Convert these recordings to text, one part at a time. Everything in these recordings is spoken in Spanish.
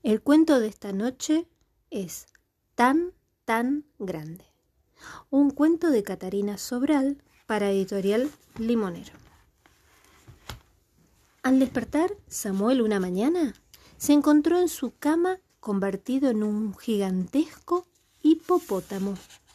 El cuento de esta noche es Tan, tan grande. Un cuento de Catarina Sobral para Editorial Limonero. Al despertar, Samuel una mañana se encontró en su cama convertido en un gigantesco hipopótamo.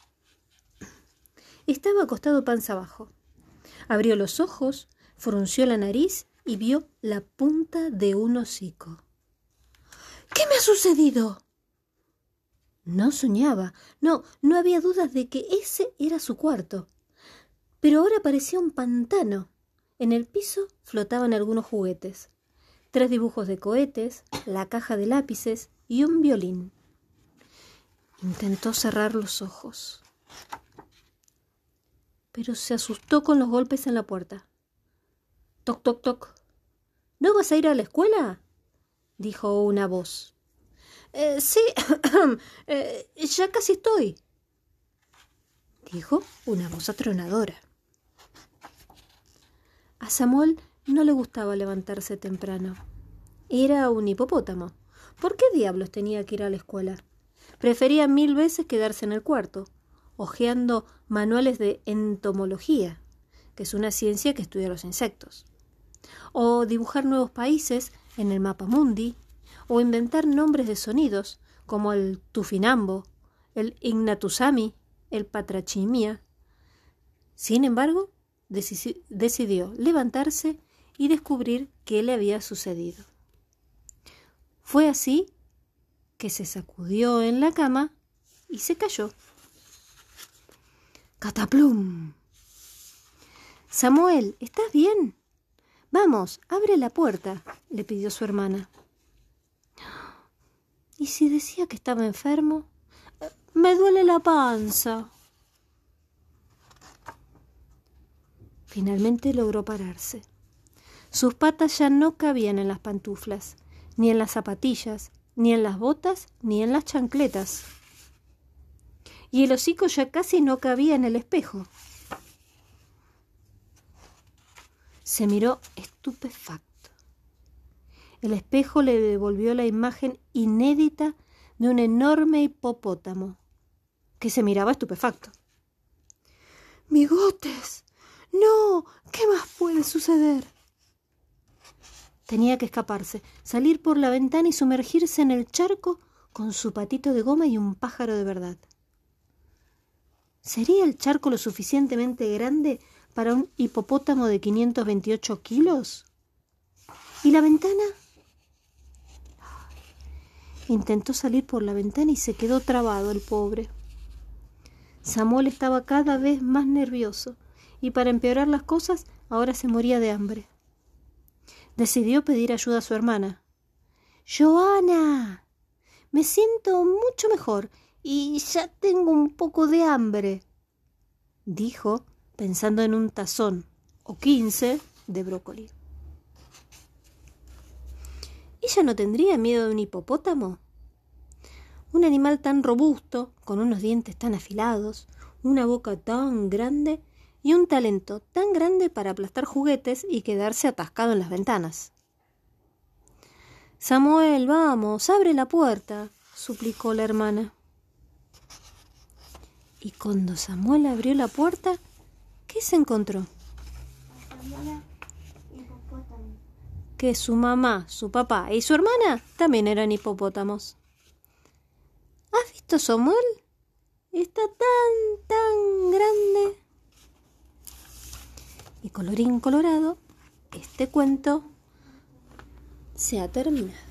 Estaba acostado panza abajo. Abrió los ojos, frunció la nariz y vio la punta de un hocico. ¿Qué me ha sucedido? No soñaba, no había dudas de que ese era su cuarto. Pero ahora parecía un pantano. En el piso flotaban algunos juguetes, 3 dibujos de cohetes, la caja de lápices y un violín. Intentó cerrar los ojos, pero se asustó con los golpes en la puerta. Toc, toc, toc. ¿No vas a ir a la escuela?, dijo una voz. Sí, ya casi estoy, dijo una voz atronadora. A Samuel no le gustaba levantarse temprano. Era un hipopótamo. ¿Por qué diablos tenía que ir a la escuela? Prefería 1000 veces quedarse en el cuarto, hojeando manuales de entomología, que es una ciencia que estudia los insectos, o dibujar nuevos países en el mapa mundi, o inventar nombres de sonidos como el tufinambo, el ignatusami, el patrachimia. Sin embargo, decidió levantarse y descubrir qué le había sucedido. Fue así que se sacudió en la cama y se cayó. ¡Cataplum! Samuel, ¿estás bien? Vamos, abre la puerta, le pidió su hermana. ¿Y si decía que estaba enfermo? Me duele la panza. Finalmente logró pararse. Sus patas ya no cabían en las pantuflas, ni en las zapatillas, ni en las botas, ni en las chancletas. Y el hocico ya casi no cabía en el espejo. Se miró estupefacto. El espejo le devolvió la imagen inédita de un enorme hipopótamo que se miraba estupefacto. ¡Bigotes! ¡No! ¿Qué más puede suceder? Tenía que escaparse, salir por la ventana y sumergirse en el charco con su patito de goma y un pájaro de verdad. ¿Sería el charco lo suficientemente grande para un hipopótamo de 528 kilos? ¿Y la ventana? Intentó salir por la ventana y se quedó trabado el pobre. Samuel estaba cada vez más nervioso y para empeorar las cosas ahora se moría de hambre. Decidió pedir ayuda a su hermana. ¡Joana! Me siento mucho mejor y ya tengo un poco de hambre, dijo, pensando en un tazón o 15 de brócoli. ¿Ella no tendría miedo de un hipopótamo? Un animal tan robusto, con unos dientes tan afilados, una boca tan grande y un talento tan grande para aplastar juguetes y quedarse atascado en las ventanas. Samuel, vamos, abre la puerta, suplicó la hermana. Y cuando Samuel abrió la puerta, ¿qué se encontró? Que su mamá, su papá y su hermana también eran hipopótamos. ¿Has visto Samuel? Está tan grande. Y colorín colorado, este cuento se ha terminado.